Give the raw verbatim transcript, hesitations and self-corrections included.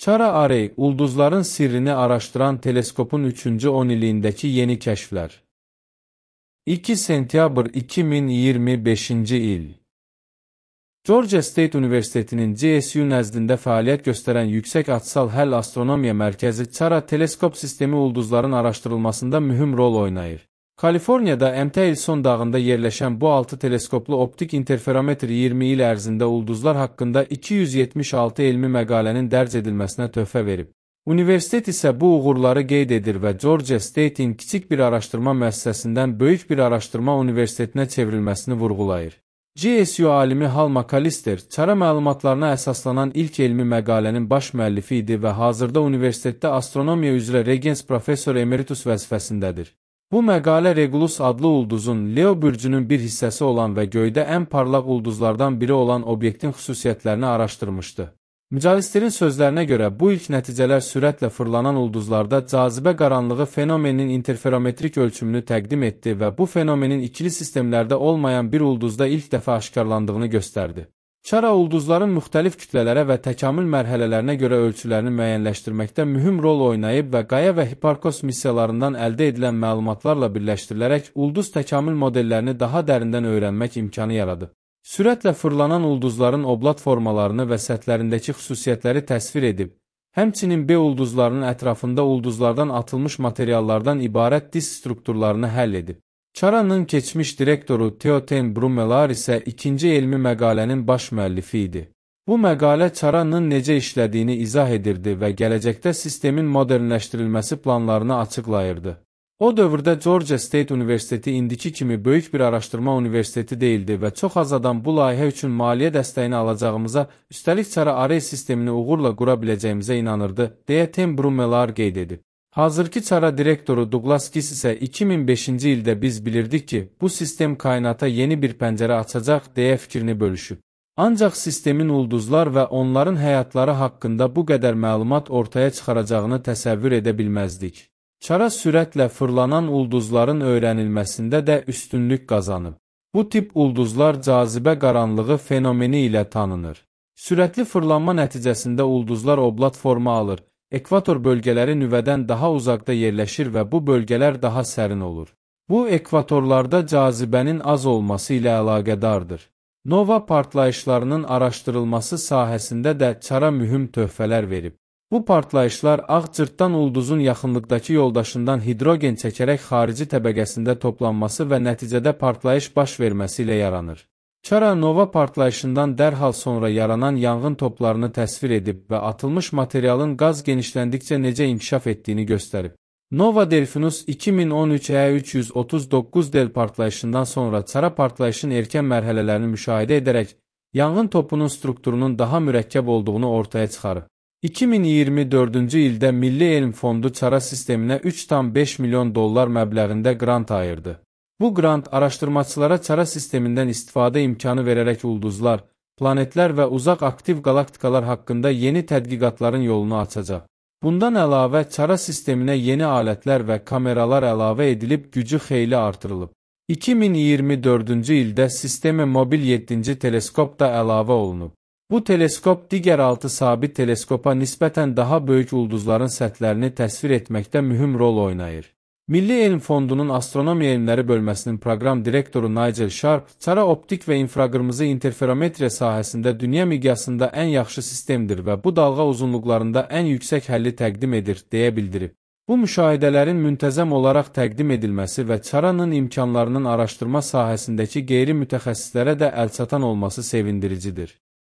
Chara-Array, ulduzların sirrini araştıran teleskopun üçüncü on illiyindəki yeni kəşflər. iki sentyabr iki min iyirmi beşinci il. Georgia State Universitetinin G S U nəzdində fəaliyyət göstərən Yüksək Açısal Həll Astronomiya Mərkəzi Chara teleskop sistemi ulduzların araşdırılmasında mühüm rol oynayır. Kaliforniyada Mtəlson dağında yerləşən bu altı teleskoplu optik interferometr iyirmi il ərzində ulduzlar haqqında iki yüz yetmiş altı elmi məqalənin dərc edilməsinə töhfə verib. Universitet isə bu uğurları qeyd edir və Georgia State-in kiçik bir araşdırma müəssisəsindən böyük bir araşdırma universitetinə çevrilməsini vurğulayır. G S U alimi Hal McAllister, Chara məlumatlarına əsaslanan ilk elmi məqalənin baş müəllifi idi və hazırda universitetdə astronomiya üzrə Regens professor emeritus vəzifəsindədir. Bu məqalə Regulus adlı ulduzun Leo bürcünün bir hissəsi olan və göydə ən parlaq ulduzlardan biri olan obyektin xüsusiyyətlərini araşdırmışdı. Mücalisterin sözlərinə görə bu ilk nəticələr sürətlə fırlanan ulduzlarda cazibə qaranlığı fenomeninin interferometrik ölçümünü təqdim etdi və bu fenomenin ikili sistemlərdə olmayan bir ulduzda ilk dəfə aşkarlandığını göstərdi. Chara ulduzların müxtəlif kütlələrə və təkamül mərhələlərinə görə ölçülərini müəyyənləşdirməkdə mühüm rol oynayıb və Qaya və Hiparkos missiyalarından əldə edilən məlumatlarla birləşdirilərək ulduz təkamül modellərini daha dərindən öyrənmək imkanı yaradıb. Sürətlə fırlanan ulduzların oblad formalarını və səthlərindəki xüsusiyyətləri təsvir edib, həmçinin B ulduzlarının ətrafında ulduzlardan atılmış materiallardan ibarət disk strukturlarını həll edib. Chara'nın keçmiş direktoru Theoten Brumelar isə ikinci elmi məqalənin baş müəllifi idi. Bu məqalə Chara'nın necə işlədiyini izah edirdi və gələcəkdə sistemin modernləşdirilməsi planlarını açıqlayırdı. O dövrdə Georgia State Universiteti indiki kimi böyük bir araşdırma universiteti deyildi və çox az adam bu layihə üçün maliyyə dəstəyini alacağımıza, üstəlik Chara-Array sistemini uğurla qura biləcəyimizə inanırdı, deyə Ten Brumelar qeyd edib. Hazırki Chara direktoru Douglas Giss isə iki min beşinci ildə biz bilirdik ki, bu sistem kainata yeni bir pəncərə açacaq, deyə fikrini bölüşüb. Ancaq sistemin ulduzlar və onların həyatları haqqında bu qədər məlumat ortaya çıxaracağını təsəvvür edə bilməzdik. Chara sürətlə fırlanan ulduzların öyrənilməsində də üstünlük qazanıb. Bu tip ulduzlar cazibə qaranlığı fenomeni ilə tanınır. Sürətli fırlanma nəticəsində ulduzlar oblad forma alır. Ekvator bölgələri nüvədən daha uzaqda yerləşir və bu bölgələr daha sərin olur. Bu, ekvatorlarda cazibənin az olması ilə əlaqədardır. Nova partlayışlarının araşdırılması sahəsində də Chara mühüm töhfələr verib. Bu partlayışlar ağ cırtdan ulduzun yaxınlıqdakı yoldaşından hidrogen çəkərək xarici təbəqəsində toplanması və nəticədə partlayış baş verməsi ilə yaranır. Chara nova partlayışından dərhal sonra yaranan yanğın toplarını təsvir edib və atılmış materialın qaz genişləndikcə necə inkişaf etdiyini göstərib. Nova Delfinus iki min on üç E üç yüz otuz doqquz del partlayışından sonra Chara partlayışın erkən mərhələlərini müşahidə edərək yanğın topunun strukturunun daha mürəkkəb olduğunu ortaya çıxarıb. iki min iyirmi dördüncü ildə Milli Elm Fondu Chara sisteminə üç tam beş milyon dollar məbləğində qrant ayırdı. Bu qrant araşdırmaçılara Chara sistemindən istifadə imkanı verərək ulduzlar, planetlər və uzaq aktiv qalaktikalar haqqında yeni tədqiqatların yolunu açacaq. Bundan əlavə Chara sisteminə yeni alətlər və kameralar əlavə edilib gücü xeyli artırılıb. iki min iyirmi dördüncü ildə sistemə mobil yeddinci teleskop da əlavə olunub. Bu teleskop digər altı sabit teleskopa nisbətən daha böyük ulduzların səthlərini təsvir etməkdə mühüm rol oynayır. Milli Elm Fondunun Astronomiya Elmləri bölməsinin proqram direktoru Nigel Sharp, Chara optik və infraqırmızı interferometriya sahəsində dünya miqyasında ən yaxşı sistemdir və bu dalğa uzunluqlarında ən yüksək həlli təqdim edir, deyə bildirib. Bu müşahidələrin müntəzəm olaraq təqdim edilməsi və Chara'nın imkanlarının araşdırma sahəsindəki qeyri-mütəxəssislərə də əlçatan olması sevindiricidir.